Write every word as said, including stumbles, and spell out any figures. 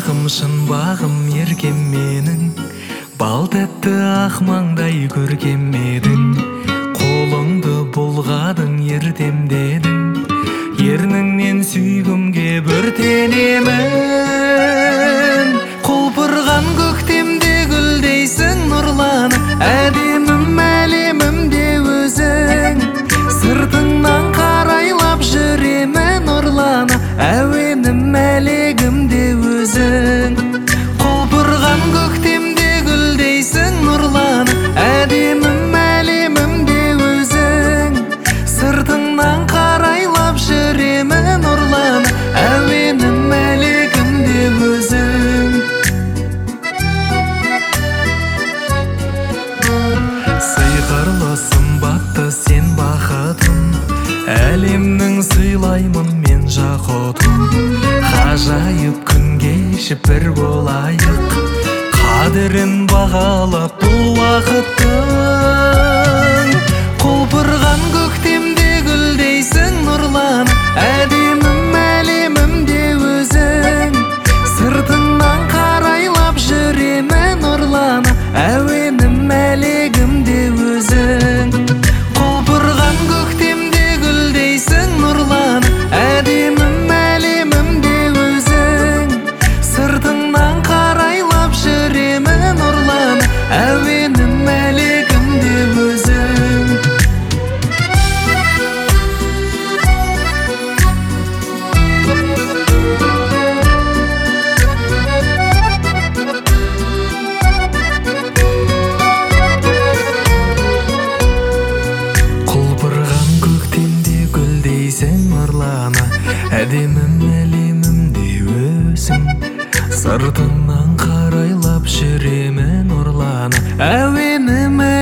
бағым шын бағым еркем менің, бал тәтті ақ маңдай көркем едің. Қолыңды бұлғадың ертемдедің, ерніңнен сүйгімге бүртенемін. Құлпырған көктемде гүлдейсің нұрланып, әдемім әлемімде өзің. Сыртыңнан қарайлап жүремін нұрланып, әуенім әлегімде өзің. Құлпырған көктемде гүлдейсің нұрланып, әдемім әлемімде өзің. Сыртыңнан қарайлап жүремін нұрланып, әуенім әлегімде өзің. Сиқырлы сымбатты сен бақытым, әлемнің сыйлаймын мен жақұтым. Ғажайып күн кешіп бір болайық, қадірін бағалап бұл уақыттың. Құлпырған көктемде гүлдейсің нұрланып, әдемім әлемімде өзің. Сыртыңнан қарайлап жүремін нұрланып, әуенім әлегімде өзің. Құлпырған көктемде гүлдейсің нұрланып, әдемім әлемімде өзің. Сыртыңнан қарайлап жүремін нұрланып, әуенім әлегімде өзің. Құлпырған көктемде гүлдейсің нұрланып, әдемім әлемімде өзің. Сыртыңнан қарайлап жүремін нұрланып, әуенім